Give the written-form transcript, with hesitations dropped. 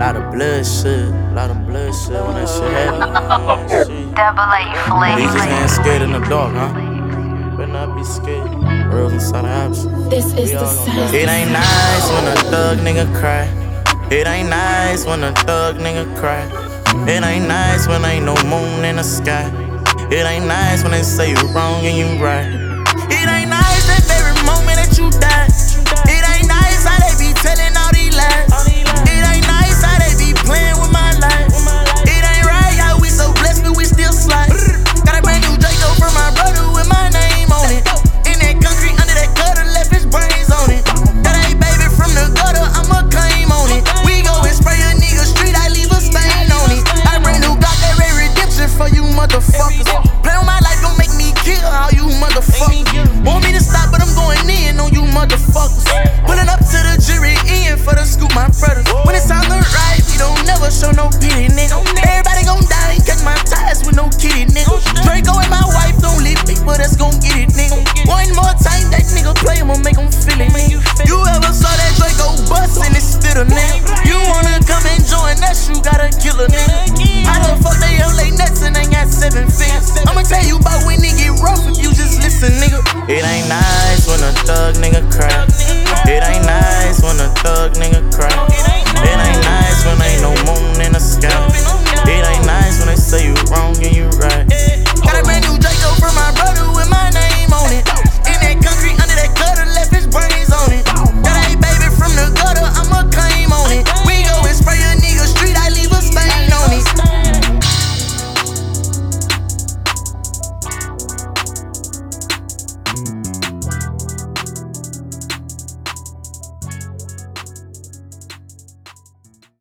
Lot of bloodshed when that shit happen. Shit. Double A He just ain't flavor. scared in the dark, huh? Better not be scared. Reals inside the house. This is the sound. It ain't nice when a thug nigga cry. It ain't nice when a thug nigga cry. It ain't nice when ain't no moon in the sky. It ain't nice when they say you wrong and you right. It ain't nice that very moment that you die. It ain't nice how they be telling all these lies. It ain't nice how they be playing with my life. It ain't right how we so blessed but we still slide. Got a brand new Draco from my brother with my name on it. In that concrete under that gutter left his brains on it. That ain't baby from the gutter, I'ma claim on it. We go and spray a nigga street, I leave a stain on it. I brand new got that red redemption for you motherfuckers. Play on my life, gon' make me kill all you motherfuckers. Want me to stop, but I'm going in on you motherfuckers. Pulling up to the jury in for the scoop, my brothers. When it's time to ride, we don't never show no pity, nigga. Everybody gon' die, catch my ties with no kitty, nigga. Draco and my wife don't leave people that's gon' get it, nigga. One more time, that nigga play, I'ma make him feel it, nigga. You ever saw that Draco bust and it spit a nigga? You wanna come and join us, you gotta kill a nigga. How the fuck they up late nuts and ain't got 7 fingers? I'ma tell you about when it get rough if you just listen, nigga. It ain't nice when a thug nigga cry. It ain't nice when a thug